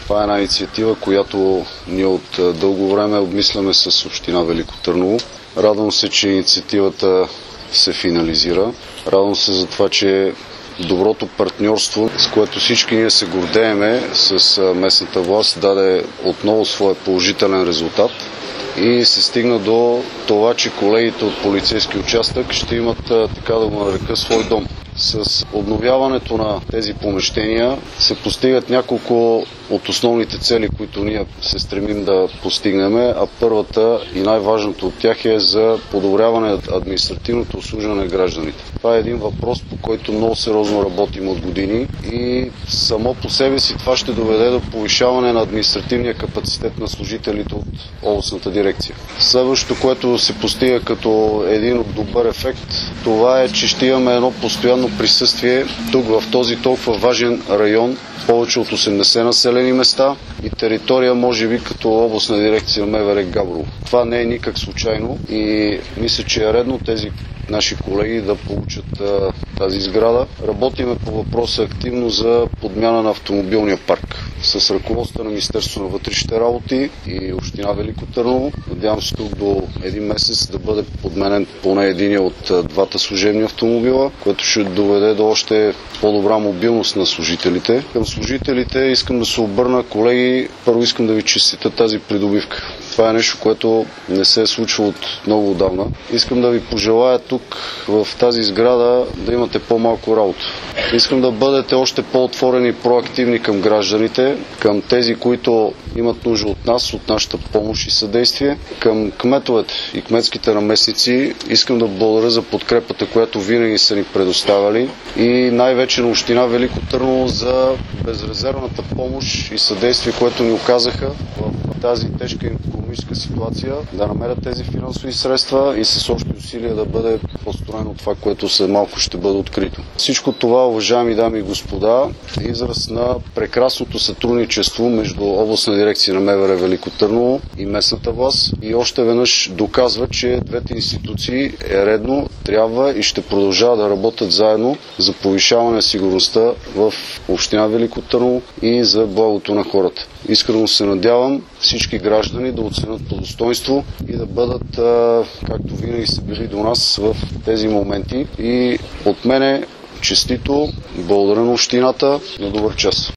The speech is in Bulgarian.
Това е една инициатива, която ние от дълго време обмисляме с община Велико Търново. Радвам се, че инициативата се финализира. Радвам се за това, че доброто партньорство, с което всички ние се гордееме с местната власт, даде отново своя положителен резултат и се стигна до това, че колегите от полицейски участък ще имат, така да го нарека, свой дом. С обновяването на тези помещения се постигат няколко от основните цели, които ние се стремим да постигнем, а първата и най-важната от тях е за подобряване на административното обслужване на гражданите. Това е един въпрос, по който много сериозно работим от години и само по себе си това ще доведе до повишаване на административния капацитет на служителите от областната дирекция. Следващото, което се постига като един добър ефект, това е, че ще имаме едно постоянно присъствие тук в този толкова важен район, повече от 80 населени места и територия, може би, като областна дирекция МВР Габрово. Това не е никак случайно и мисля, че е редно тези наши колеги да получат тази сграда. Работиме по въпроса активно за подмяна на автомобилния парк. С ръководството на Министерството на вътрешните работи и община Велико Търново. Надявам се тук до един месец да бъде подменен поне един от двата служебни автомобила, което ще доведе до още по-добра мобилност на служителите. Към служителите искам да се обърна, колеги, първо искам да ви честитя тази придобивка. Това е нещо, което не се е случвало от много отдавна. Искам да ви пожелая тук в тази сграда да имате по-малко работа. Искам да бъдете още по-отворени и проактивни към гражданите, към тези, които имат нужда от нас, от нашата помощ и съдействие, към кметовете и кметските наместници. Искам да благодаря за подкрепата, която винаги са ни предоставяли и най-вече на община Велико Търново за безрезервната помощ и съдействие, което ни оказаха в тази тежка икономическа ситуация, да намерят тези финансови средства и с общи усилия да бъде построено това, което след малко ще бъде открито. Всичко това, уважаеми дами и господа, е израз на прекрасното сътрудничество между областна дирекция на МВР Велико Търново и местната власт и още веднъж доказва, че двете институции е редно, трябва и ще продължават да работят заедно за повишаване на сигурността в община Велико Търново и за благото на хората. Искрено се надявам всички граждани да оценят по достоинство и да бъдат, както винаги са били до нас в тези моменти. И от мене честито, благодаря на общината, на добър час.